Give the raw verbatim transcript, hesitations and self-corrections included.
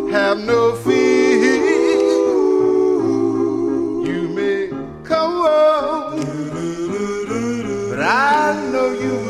have no fear. You may come on, but I know you